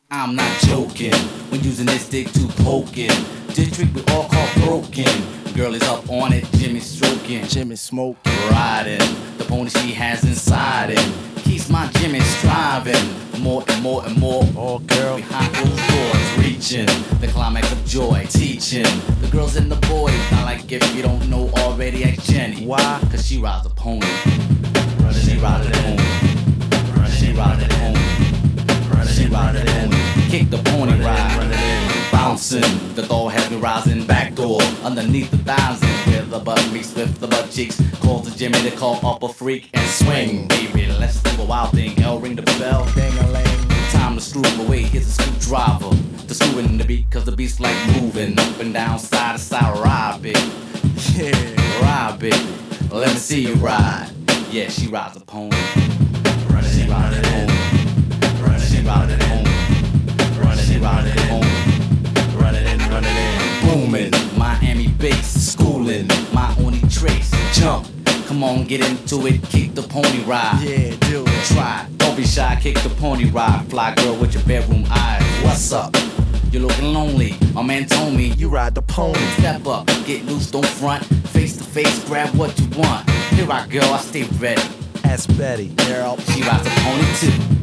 I'm not joking when using this stick to poke it. This trick we all call broken. Girl is up on it, Jimmy stroking, Jimmy smoking, riding the pony she has inside it. Keeps my Jimmy striving for more and more and more. oh girl, Behind closed doors, reaching the climax of joy, teaching the girls and the boys. Not like if you don't know already, ask Jenny. why? Cause she rides a pony. She rides a pony. She rides a pony. She rides a pony. Kick the pony ride. Bouncing, the doll has me rising. Back door, underneath the thighs. Where the butt meets with the butt cheeks. Calls the Jimmy to call up a freak and swing. Baby, let's do a wild thing. L ring the bell. Ding-a-ling. Time to screw away, here's a screwdriver. The screw in the beat, cause the beat's like moving up and down, side to side, ride, baby. Yeah, Ride, baby. Let me see you ride. Yeah, she rides a pony. She rides a pony. She rides a pony. She rides a pony. Booming, Miami bass, schooling, my only trace. Jump, come on, get into it, kick the pony ride. yeah, do it. Try, don't be shy, kick the pony ride. Fly girl with your bedroom eyes. What's up? You're looking lonely. My man told me You ride the pony. step up, get loose, don't front. Face to face, grab what you want. Here I go, I stay ready. Ask Betty, girl. She rides a pony too.